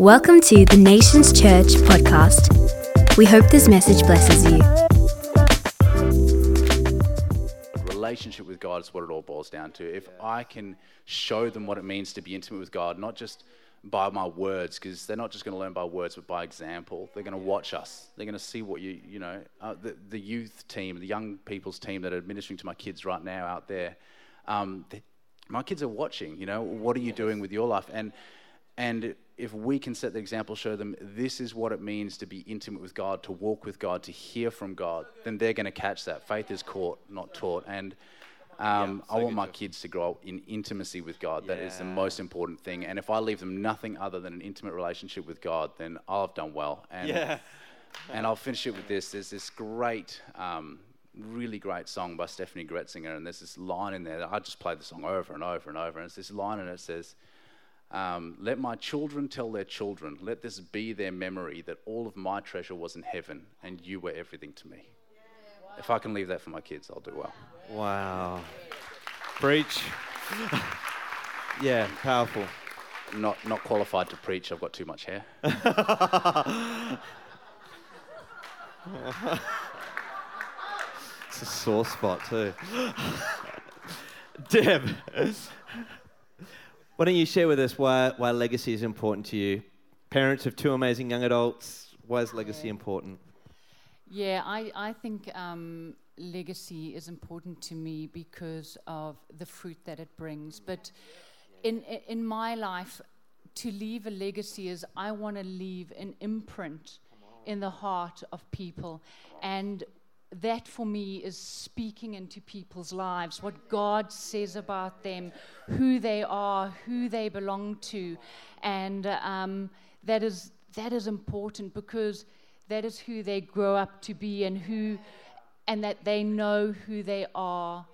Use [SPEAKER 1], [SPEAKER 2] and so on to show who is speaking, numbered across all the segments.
[SPEAKER 1] Welcome to the Nations Church podcast. We hope this message blesses you.
[SPEAKER 2] Relationship with God is what it all boils down to. If I can show them what it means to be intimate with God, not just by my words, because they're not just going to learn by words, but by example. They're going to watch us. They're going to see what the youth team, the young people's team that are ministering to my kids right now out there. My kids are watching, what are you doing with your life? And if we can set the example, show them this is what it means to be intimate with God, to walk with God, to hear from God, then they're going to catch that. Faith is caught, not taught. And I want my kids to grow up in intimacy with God. That is the most important thing. And if I leave them nothing other than an intimate relationship with God, then I'll have done well. And I'll finish it with this. There's this great, really great song by Stephanie Gretzinger, and there's this line in there that I just play the song over and over and over. And it's this line, and it says, let my children tell their children, let this be their memory that all of my treasure was in heaven and you were everything to me. Wow. If I can leave that for my kids, I'll do well.
[SPEAKER 3] Wow. Preach. Yeah, powerful.
[SPEAKER 2] Not qualified to preach, I've got too much hair.
[SPEAKER 3] It's a sore spot too. Deb, why don't you share with us why legacy is important to you? Parents of two amazing young adults, why is legacy important?
[SPEAKER 4] Yeah, I think legacy is important to me because of the fruit that it brings. But in my life, to leave a legacy is I want to leave an imprint in the heart of people. And that for me is speaking into people's lives, what God says about them, who they are, who they belong to. And that is important because that is who they grow up to be and that they know who they are,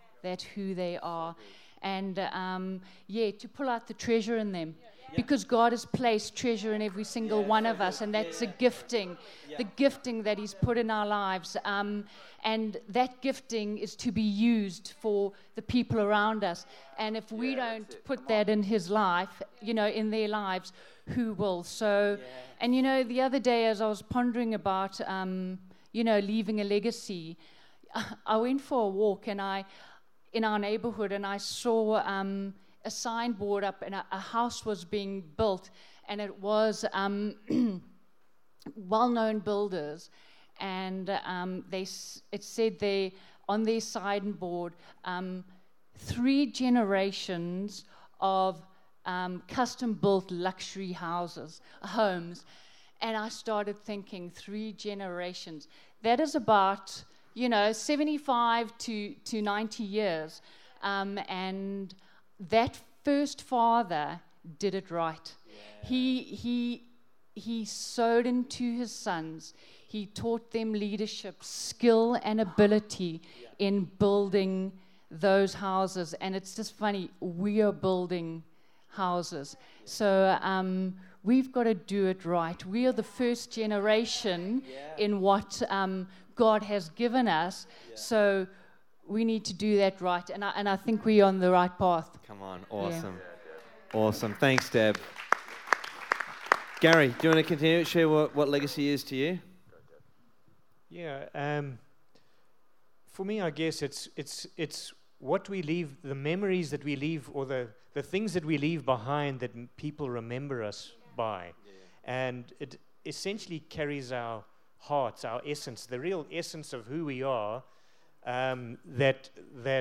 [SPEAKER 4] And to pull out the treasure in them. Because God has placed treasure in every single one of us, and that's a gifting, the gifting that He's put in our lives. And that gifting is to be used for the people around us. And if we don't put that in His life, in their lives, who will? So, and the other day as I was pondering about, leaving a legacy, I went for a walk in our neighborhood, and I saw a signboard up, and a house was being built, and it was well-known builders, and it said there on their signboard 3 generations of custom-built luxury homes, and I started thinking 3 generations. That is about 75 to 90 years, and that first father did it right. Yeah. He sowed into his sons. He taught them leadership, skill, and ability in building those houses. And it's just funny, we are building houses. So we've got to do it right. We are the first generation in what God has given us. Yeah. So we need to do that right, and I think we're on the right path.
[SPEAKER 3] Come on, awesome. Yeah. Awesome. Thanks, Deb. Gary, do you want to continue to share what legacy is to you?
[SPEAKER 5] Yeah, for me, I guess it's what we leave, the memories that we leave, or the things that we leave behind that people remember us by. Yeah. And it essentially carries our hearts, our essence, the real essence of who we are, that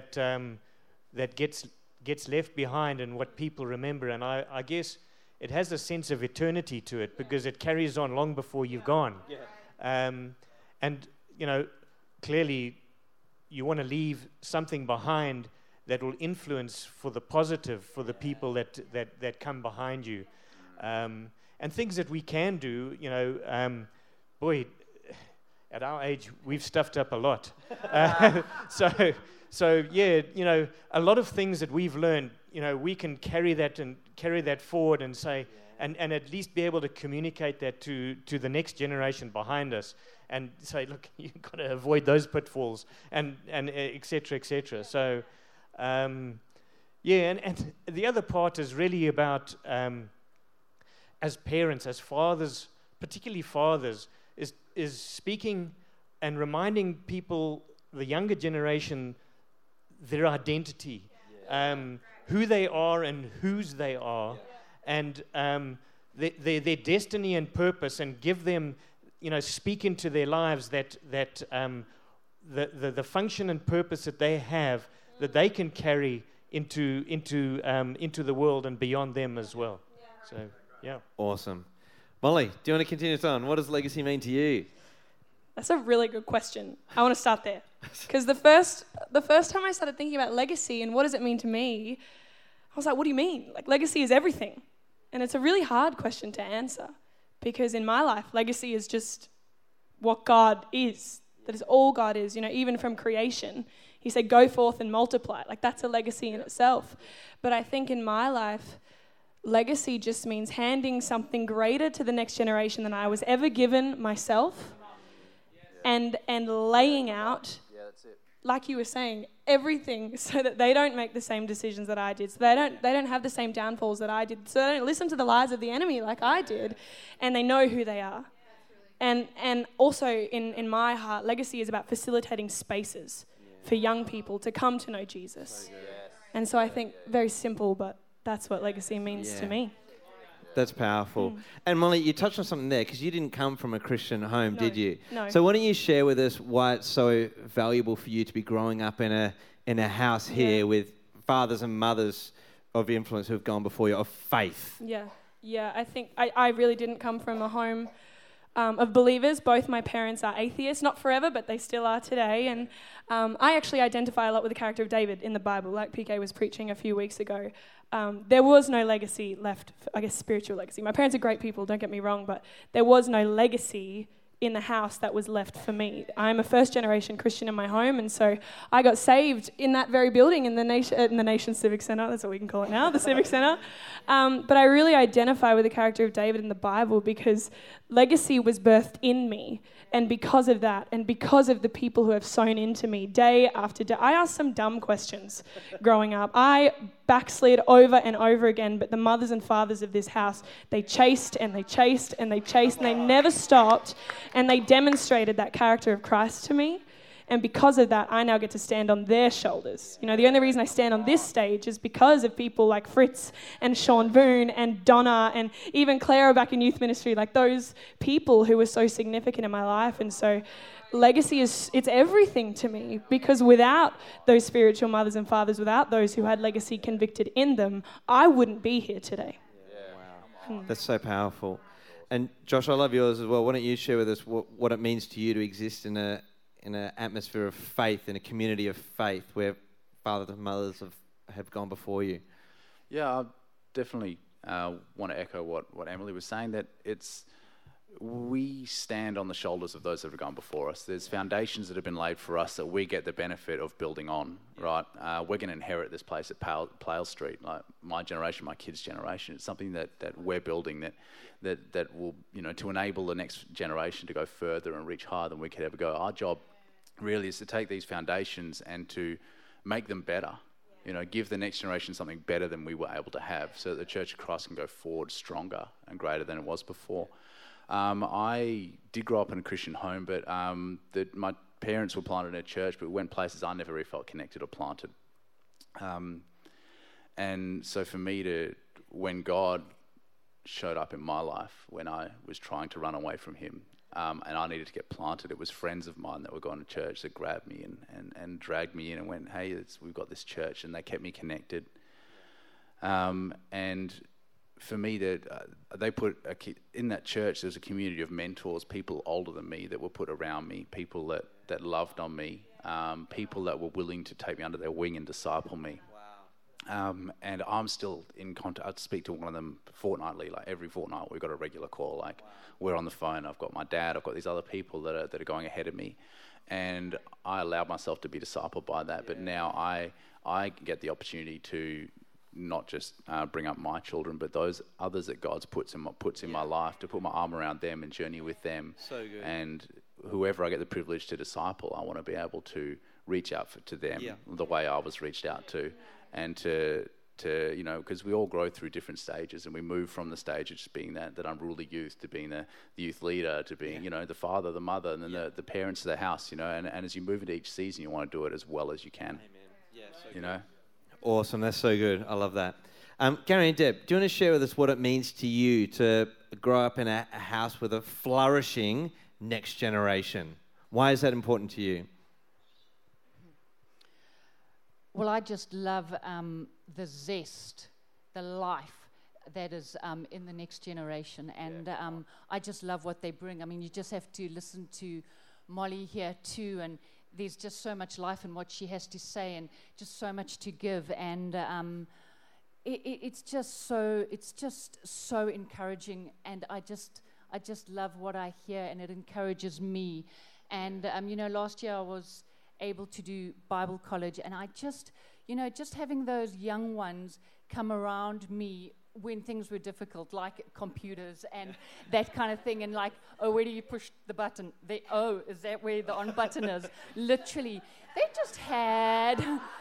[SPEAKER 5] gets left behind and what people remember. And I guess it has a sense of eternity to it because it carries on long before you've gone. Yeah. And clearly you want to leave something behind that will influence for the positive for the people that come behind you. And things that we can do, at our age, we've stuffed up a lot. So yeah, a lot of things that we've learned, we can carry that forward and say, and at least be able to communicate that to the next generation behind us, and say, look, you've got to avoid those pitfalls, and et cetera, et cetera. So, and the other part is really about as parents, as fathers, particularly fathers, is speaking and reminding people, the younger generation, their identity, who they are and whose they are, and their destiny and purpose, and give them, speak into their lives that the function and purpose that they have, that they can carry into the world and beyond them as well. So, yeah.
[SPEAKER 3] Awesome. Molly, do you want to continue this on? What does legacy mean to you?
[SPEAKER 6] That's a really good question. I want to start there. Because the first time I started thinking about legacy and what does it mean to me, I was like, what do you mean? Like, legacy is everything. And it's a really hard question to answer. Because in my life, legacy is just what God is. That is all God is. Even from creation, he said, go forth and multiply. Like, that's a legacy in itself. But I think in my life, legacy just means handing something greater to the next generation than I was ever given myself, and laying out, like you were saying, everything so that they don't make the same decisions that I did, so they don't have the same downfalls that I did, so they don't listen to the lies of the enemy like I did, and they know who they are. And also in my heart, legacy is about facilitating spaces for young people to come to know Jesus. And so I think very simple, but that's what legacy means to me.
[SPEAKER 3] That's powerful. And Molly, you touched on something there, because you didn't come from a Christian home, did you?
[SPEAKER 6] No.
[SPEAKER 3] So why don't you share with us why it's so valuable for you to be growing up in a house here with fathers and mothers of influence who have gone before you, of faith?
[SPEAKER 6] Yeah. I think I really didn't come from a home of believers. Both my parents are atheists, not forever, but they still are today. And I actually identify a lot with the character of David in the Bible, like PK was preaching a few weeks ago. There was no legacy left, I guess spiritual legacy. My parents are great people, don't get me wrong, but there was no legacy in the house that was left for me. I'm a first-generation Christian in my home, and so I got saved in that very building in the Nation Civic Centre. That's what we can call it now, the Civic Centre. But I really identify with the character of David in the Bible because legacy was birthed in me. And because of that, and because of the people who have sown into me day after day, I asked some dumb questions growing up. I backslid over and over again, but the mothers and fathers of this house, they chased and they chased and they chased, and they never stopped, and they demonstrated that character of Christ to me. And because of that, I now get to stand on their shoulders. The only reason I stand on this stage is because of people like Fritz and Sean Boone and Donna and even Clara back in youth ministry, like those people who were so significant in my life. And so legacy it's everything to me, because without those spiritual mothers and fathers, without those who had legacy convicted in them, I wouldn't be here today.
[SPEAKER 3] Wow. That's so powerful. And Josh, I love yours as well. Why don't you share with us what it means to you to exist in an atmosphere of faith, in a community of faith where fathers and mothers have gone before you?
[SPEAKER 2] Yeah, I definitely want to echo what Emily was saying, that we stand on the shoulders of those that have gone before us. There's foundations that have been laid for us that we get the benefit of building on, right? We're going to inherit this place at Plale Street, like my generation, my kids' generation. It's something that we're building that will, to enable the next generation to go further and reach higher than we could ever go. Our job really is to take these foundations and to make them better. Give the next generation something better than we were able to have, so that the Church of Christ can go forward stronger and greater than it was before. I did grow up in a Christian home, but my parents were planted in a church, but we went places I never really felt connected or planted. And so for me when God showed up in my life, when I was trying to run away from him, and I needed to get planted, it was friends of mine that were going to church that grabbed me and dragged me in and went, hey, we've got this church, and they kept me connected. And for me, they put in that church, there's a community of mentors, people older than me that were put around me, people that loved on me, people that were willing to take me under their wing and disciple me. And I'm still in contact. I speak to one of them fortnightly, like every fortnight we've got a regular call. Like we're on the phone. I've got my dad. I've got these other people that are going ahead of me, and I allowed myself to be discipled by that. But now I get the opportunity to not just bring up my children, but those others that God's puts in my life, to put my arm around them and journey with them. So good. And whoever I get the privilege to disciple, I want to be able to reach out to them the way I was reached out to, and to to, you know, because we all grow through different stages, and we move from the stage of just being that unruly youth to being the youth leader, to being, you know, the father, the mother, and then the parents of the house, you know, and as you move into each season, you want to do it as well as you can. Amen. Yeah, so you know.
[SPEAKER 3] Awesome, that's so good. I love that. Gary and Deb, do you want to share with us what it means to you to grow up in a house with a flourishing next generation? Why is that important to you?
[SPEAKER 4] Well, I just love the zest, the life that is in the next generation. And I just love what they bring. I mean, you just have to listen to Molly here too, and there's just so much life in what she has to say, and just so much to give. And it's just so encouraging. And I just love what I hear, and it encourages me. And you know, last year I was able to do Bible college, and I just, you know, just having those young ones come around me when things were difficult, like computers and that kind of thing, and like, oh, where do you push the button? Oh, is that where the on button is? Literally, they just had.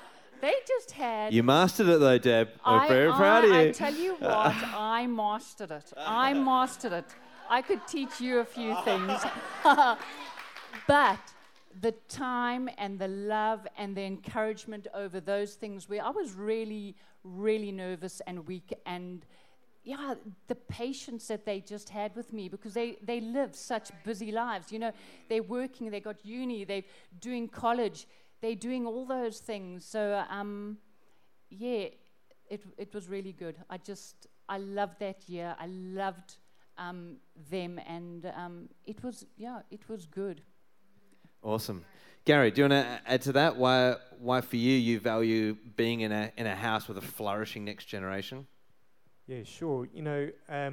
[SPEAKER 3] You mastered it though, Deb. I'm very proud of you.
[SPEAKER 4] I tell you what, I mastered it. I could teach you a few things. But the time and the love and the encouragement over those things where I was really, really nervous and weak, and yeah, the patience that they just had with me, because they live such busy lives. You know, they're working, they got uni, they're doing college, they're doing all those things. So, yeah, it was really good. I loved that year. I loved them, and it was good.
[SPEAKER 3] Awesome. Gary, do you want to add to that? Why for you value being in a house with a flourishing next generation?
[SPEAKER 5] Yeah, sure. You know,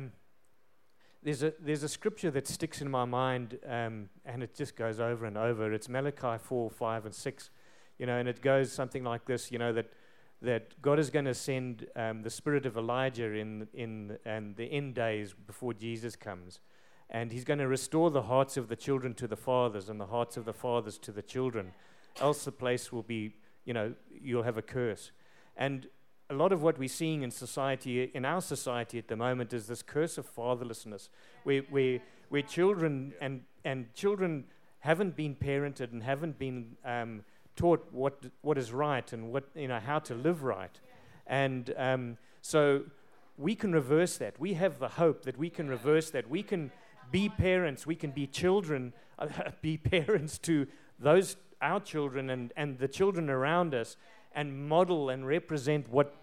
[SPEAKER 5] there's a scripture that sticks in my mind, and it just goes over and over. It's Malachi 4, 5, and 6. You know, and it goes something like this. You know, that God is going to send the spirit of Elijah in the end days before Jesus comes. And he's going to restore the hearts of the children to the fathers and the hearts of the fathers to the children. Else the place will be, you know, you'll have a curse. And a lot of what we're seeing in society, in our society at the moment, is this curse of fatherlessness, where children and children haven't been parented and haven't been taught what is right and what, you know, how to live right. And so we can reverse that. We have the hope that we can reverse that. We can be parents, we can be children, be parents to our children and the children around us, and model and represent what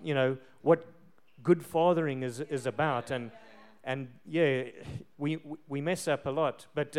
[SPEAKER 5] good fathering is about. And yeah, we mess up a lot, but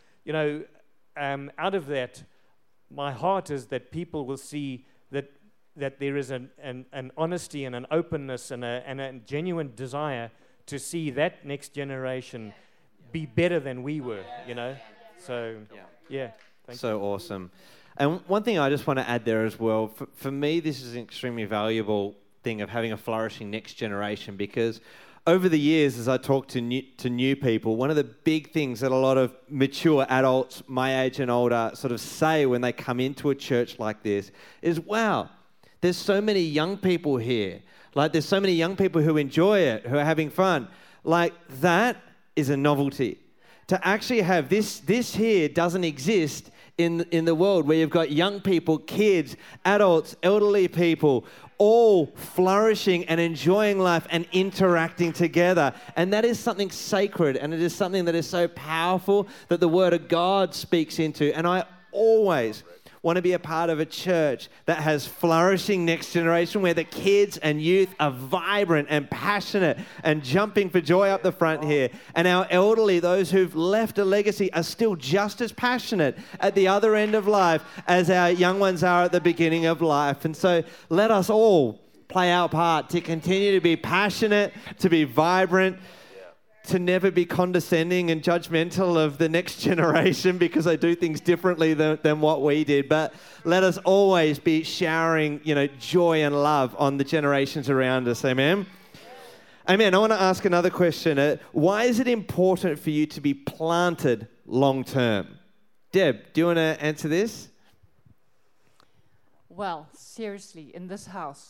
[SPEAKER 5] out of that, my heart is that people will see that there is an honesty and an openness and a genuine desire to see that next generation be better than we were, you know. So, yeah. Thank you.
[SPEAKER 3] Awesome. And one thing I just want to add there as well, for me, this is an extremely valuable thing of having a flourishing next generation, because over the years, as I talk to new people, one of the big things that a lot of mature adults, my age and older, sort of say when they come into a church like this is, wow, there's so many young people here. Like, there's so many young people who enjoy it, who are having fun. Like, that is a novelty. To actually have this here doesn't exist in the world, where you've got young people, kids, adults, elderly people, all flourishing and enjoying life and interacting together. And that is something sacred, and it is something that is so powerful that the Word of God speaks into. And I always want to be a part of a church that has flourishing next generation, where the kids and youth are vibrant and passionate and jumping for joy up the front here. And our elderly, those who've left a legacy, are still just as passionate at the other end of life as our young ones are at the beginning of life. And so let us all play our part to continue to be passionate, to be vibrant, to never be condescending and judgmental of the next generation because they do things differently than what we did. But let us always be showering, joy and love on the generations around us. Amen? Amen. I want to ask another question. Why is it important for you to be planted long term? Deb, do you want to answer this?
[SPEAKER 4] Well, seriously, in this house,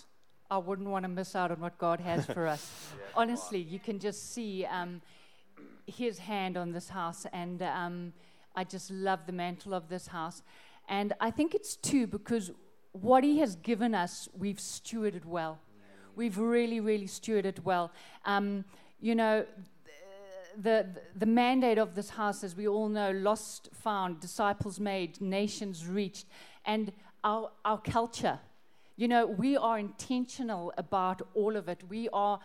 [SPEAKER 4] I wouldn't want to miss out on what God has for us. Honestly, you can just see His hand on this house, and I just love the mantle of this house. And I think it's too because what He has given us, we've stewarded well. We've really, really stewarded well. You know, the mandate of this house, as we all know, lost, found, disciples made, nations reached, and our culture. You know, we are intentional about all of it. We are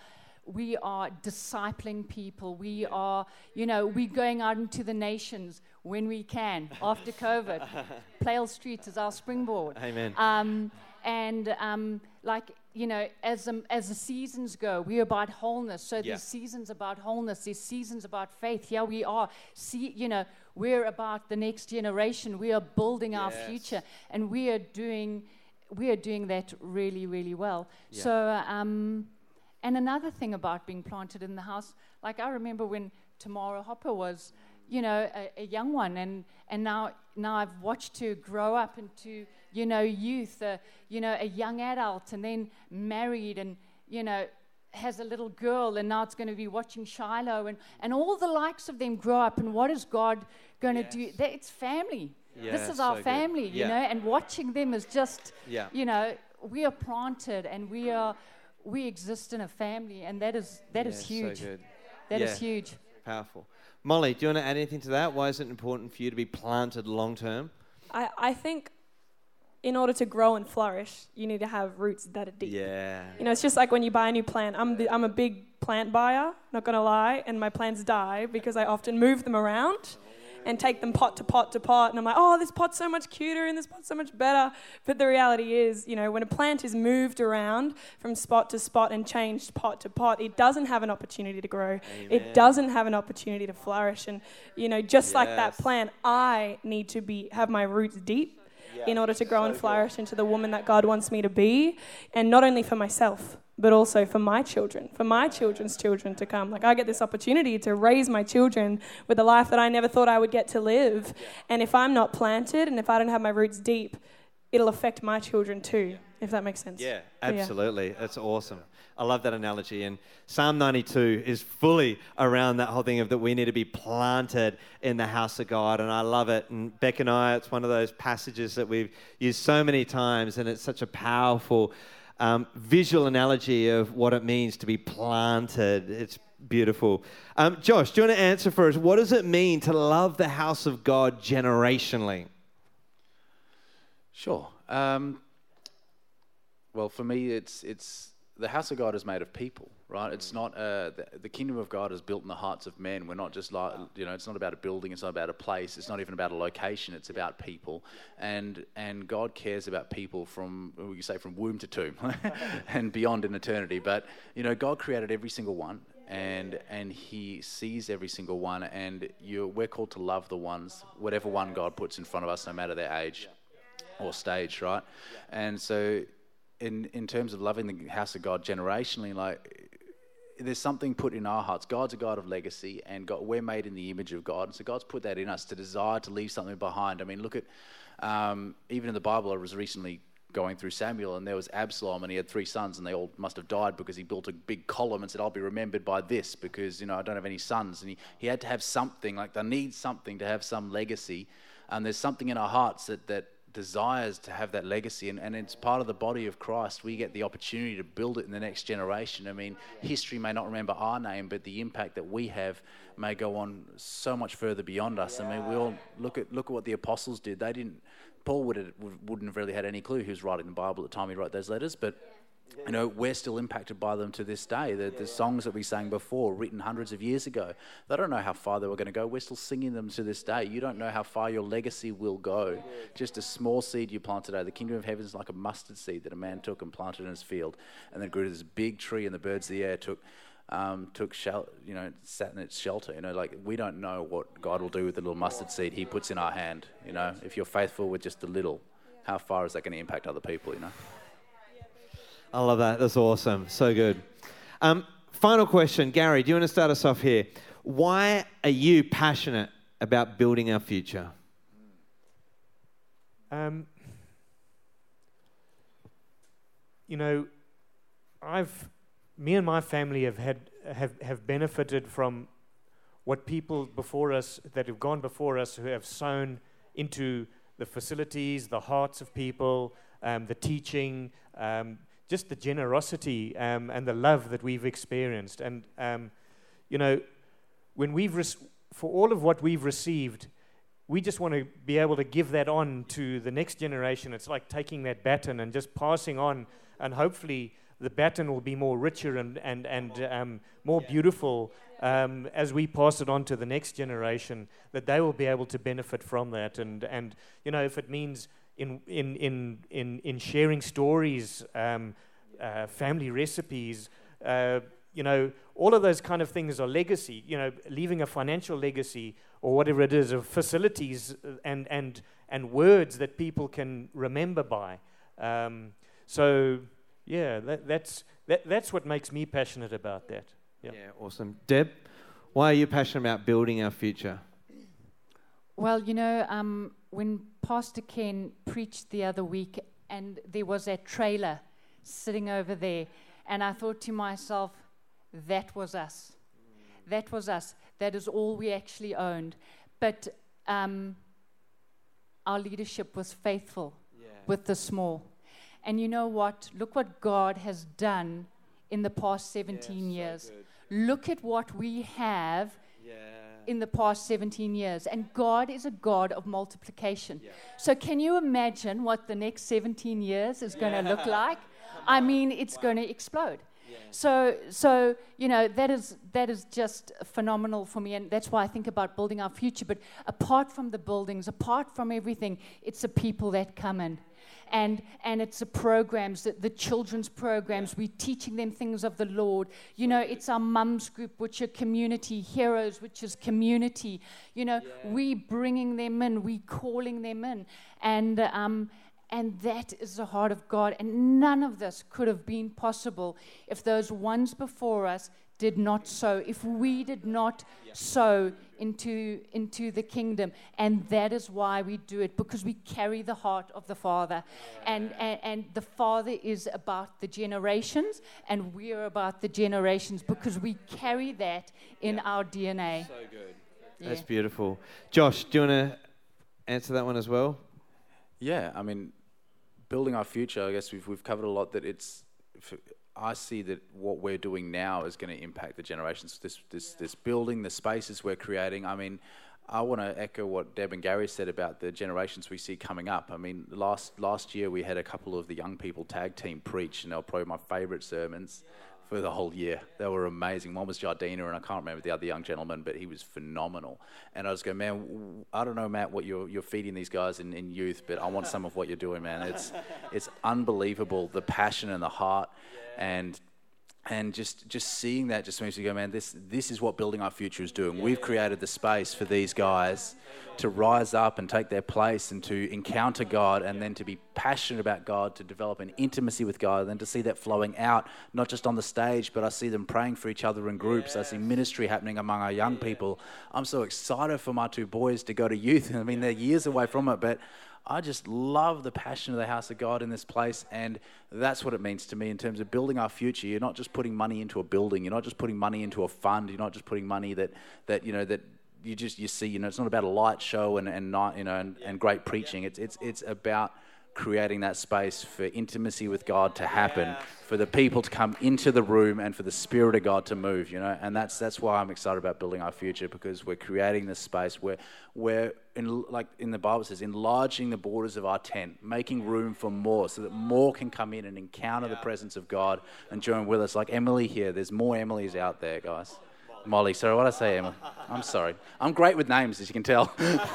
[SPEAKER 4] discipling people. We are, you know, we're going out into the nations when we can after COVID. Plale Street is our springboard.
[SPEAKER 3] Amen.
[SPEAKER 4] Like, you know, as the seasons go, we're about wholeness. So there's seasons about wholeness. There's seasons about faith. Yeah, we are. You know, we're about the next generation. We are building our future, and we are doing that really, really well. Yeah. So, and another thing about being planted in the house, like I remember when Tamara Hopper was, you know, a young one, and now I've watched her grow up into, you know, youth, you know, a young adult, and then married, and, you know, has a little girl, and now it's going to be watching Shiloh, and all the likes of them grow up, and what is God going to do? It's family. Yeah, this is our family, you know, and watching them is just, you know, we are planted, and we exist in a family, and that is huge. So good. That is huge.
[SPEAKER 3] Powerful. Molly, do you want to add anything to that? Why is it important for you to be planted long term?
[SPEAKER 6] I think in order to grow and flourish, you need to have roots that are deep. Yeah. You know, it's just like when you buy a new plant. I'm a big plant buyer, not going to lie, and my plants die because I often move them around and take them pot to pot to pot, and I'm like, oh, this pot's so much cuter and this pot's so much better. But the reality is, you know, when a plant is moved around from spot to spot and changed pot to pot, it doesn't have an opportunity to grow. Amen. It doesn't have an opportunity to flourish. And, you know, just like that plant, I need to have my roots deep in order to grow and flourish into the woman that God wants me to be, and not only for myself, but also for my children, for my children's children to come. Like, I get this opportunity to raise my children with a life that I never thought I would get to live. And if I'm not planted, and if I don't have my roots deep, it'll affect my children too, if that makes sense.
[SPEAKER 3] Yeah, absolutely. That's awesome. I love that analogy. And Psalm 92 is fully around that whole thing of that we need to be planted in the house of God. And I love it. And Beck and I, it's one of those passages that we've used so many times, and it's such a powerful visual analogy of what it means to be planted. It's beautiful. Josh, do you want to answer for us? What does it mean to love the house of God generationally?
[SPEAKER 2] Sure. Well, for me, it's the house of God is made of people, right? It's not the kingdom of God is built in the hearts of men. We're not just like, you know, it's not about a building, it's not about a place, it's not even about a location, it's about people. And God cares about people from, we can say, from womb to tomb and beyond in eternity. But, you know, God created every single one, and He sees every single one, and we're called to love the ones, whatever one God puts in front of us, no matter their age or stage, right? And so in terms of loving the house of God generationally, like, there's something put in our hearts. God's a God of legacy, and we're made in the image of God. And so God's put that in us to desire to leave something behind. I mean, look at, even in the Bible, I was recently going through Samuel, and there was Absalom, and he had 3 sons, and they all must have died because he built a big column and said, I'll be remembered by this because, you know, I don't have any sons. And he had to have something, like they need something to have some legacy. And there's something in our hearts that desires to have that legacy, and it's part of the body of Christ. We get the opportunity to build it in the next generation. I mean, history may not remember our name, but the impact that we have may go on so much further beyond us. I mean, we all look at what the apostles did. They didn't. Paul wouldn't have really had any clue he was writing the Bible at the time he wrote those letters, but you know, we're still impacted by them to this day. The songs that we sang before, written hundreds of years ago, they don't know how far they were going to go. We're still singing them to this day. You don't know how far your legacy will go. Just a small seed you plant today. The kingdom of heaven is like a mustard seed that a man took and planted in his field, and then grew to this big tree, and the birds of the air took shelter, you know, sat in its shelter. You know, like, we don't know what God will do with the little mustard seed He puts in our hand. You know, if you're faithful with just a little, how far is that going to impact other people? You know.
[SPEAKER 3] I love that. That's awesome. So good. Final question. Gary, do you want to start us off here? Why are you passionate about building our future?
[SPEAKER 5] You know, me and my family have benefited from what people before us that have gone before us who have sown into the facilities, the hearts of people, the teaching, just the generosity and the love that we've experienced. And when for all of what we've received, we just want to be able to give that on to the next generation. It's like taking that baton and just passing on, and hopefully the baton will be more richer and more beautiful as we pass it on to the next generation, that they will be able to benefit from that. And if it means in sharing stories, family recipes, all of those kind of things are legacy. Leaving a financial legacy or whatever it is of facilities and words that people can remember by. That's what makes me passionate about that.
[SPEAKER 3] Yeah, awesome. Deb, why are you passionate about building our future?
[SPEAKER 4] Well, when Pastor Ken preached the other week, and there was that trailer sitting over there, and I thought to myself, that was us. That was us. That is all we actually owned. But our leadership was faithful with the small. And you know what? Look what God has done in the past 17 years.
[SPEAKER 3] So
[SPEAKER 4] look at what we have in the past 17 years. And God is a God of multiplication. Yeah. So can you imagine what the next 17 years is going to look like? I mean, it's going to explode. Yeah. So that is just phenomenal for me, and that's why I think about building our future. But apart from the buildings, apart from everything, it's the people that come in. And it's the programs, the children's programs. We're teaching them things of the Lord. It's our mums group, which are community heroes, which is community. We bringing them in, we calling them in, and that is the heart of God. And none of this could have been possible if those ones before us did not sow, if we did not sow into the kingdom. And that is why we do it, because we carry the heart of the Father. And the Father is about the generations, and we are about the generations because we carry that in our DNA.
[SPEAKER 3] So good. Yeah. That's beautiful. Josh, do you want to answer that one as well?
[SPEAKER 2] Yeah, I mean, building our future, I guess we've covered a lot. That I see that what we're doing now is going to impact the generations. This building, the spaces we're creating. I mean, I want to echo what Deb and Gary said about the generations we see coming up. I mean, last year we had a couple of the young people tag team preach, and they were probably my favourite sermons for the whole year. They were amazing. One was Jardina, and I can't remember the other young gentleman, but he was phenomenal. And I was going, man, I don't know, Matt, what you're feeding these guys in youth, but I want some of what you're doing, man. It's unbelievable, the passion and the heart. And just seeing that just makes me go, man, this is what building our future is doing. We've created the space for these guys to rise up and take their place and to encounter God, and then to be passionate about God, to develop an intimacy with God, and then to see that flowing out, not just on the stage, but I see them praying for each other in groups. I see ministry happening among our young people. I'm so excited for my two boys to go to youth. I mean, they're years away from it, but I just love the passion of the house of God in this place, and that's what it means to me in terms of building our future. You're not just putting money into a building. You're not just putting money into a fund. You're not just putting money that you see. It's not about a light show and great preaching. It's about creating that space for intimacy with God to happen, for the people to come into the room, and for the Spirit of God to move. And that's why I'm excited about building our future, because we're creating this space where we're in the Bible says, enlarging the borders of our tent, making room for more, so that more can come in and encounter the presence of God and join with us. Like Emily here, there's more Emilys out there, guys. Molly, sorry, what did I say, Emily? I'm sorry. I'm great with names, as you can tell.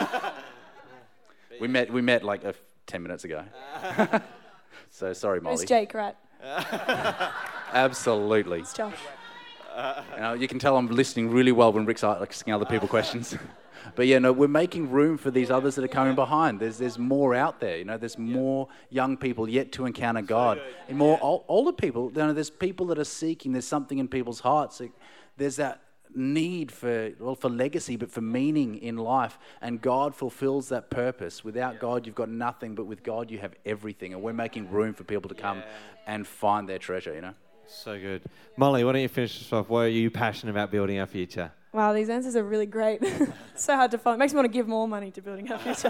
[SPEAKER 2] we met like 10 minutes ago. So sorry, Molly.
[SPEAKER 6] It's Jake, right?
[SPEAKER 2] Absolutely.
[SPEAKER 6] It's Josh.
[SPEAKER 2] You can tell I'm listening really well when Rick's asking other people questions. But we're making room for these others that are coming behind. There's more out there. There's more young people yet to encounter God, and more older people. There's people that are seeking. There's something in people's hearts. There's that need for legacy, but for meaning in life, and God fulfills that purpose. Without God, you've got nothing, but with God, you have everything. And we're making room for people to come and find their treasure.
[SPEAKER 3] So good. Molly, why don't you finish us off? Why are you passionate about building our future?
[SPEAKER 6] Wow, these answers are really great. So hard to follow. It makes me want to give more money to building our future.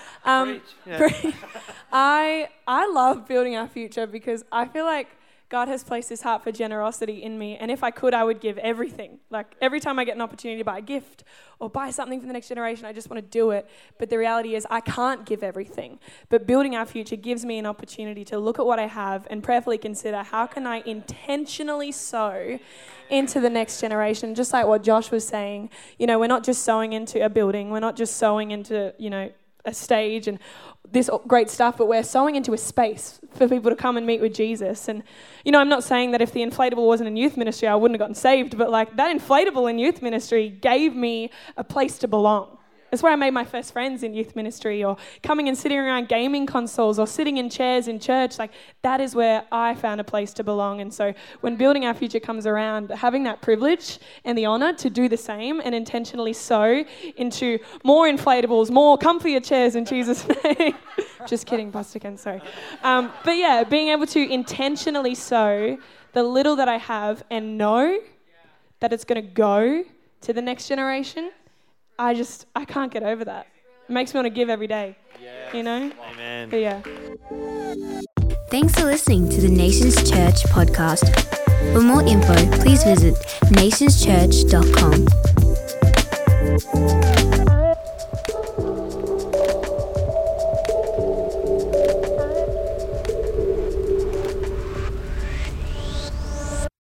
[SPEAKER 6] I love building our future because I feel like God has placed his heart for generosity in me, and if I could, I would give everything. Like, every time I get an opportunity to buy a gift or buy something for the next generation, I just want to do it. But the reality is I can't give everything. But building our future gives me an opportunity to look at what I have and prayerfully consider, how can I intentionally sow into the next generation? Just like what Josh was saying, you know, we're not just sowing into a building, we're not just sowing into, you know, a stage and this great stuff, but we're sowing into a space for people to come and meet with Jesus. And, you know, I'm not saying that if the inflatable wasn't in youth ministry, I wouldn't have gotten saved, but like that inflatable in youth ministry gave me a place to belong. That's where I made my first friends in youth ministry, or coming and sitting around gaming consoles or sitting in chairs in church. Like, that is where I found a place to belong. And so when building our future comes around, having that privilege and the honor to do the same and intentionally sow into more inflatables, more comfier chairs in Jesus' name. Just kidding, Pastor Ken, sorry. But yeah, being able to intentionally sow the little that I have and know that it's going to go to the next generation, I can't get over that. It makes me want to give every day, you know?
[SPEAKER 3] Amen.
[SPEAKER 6] But yeah.
[SPEAKER 1] Thanks for listening to the Nations Church podcast. For more info, please visit nationschurch.com.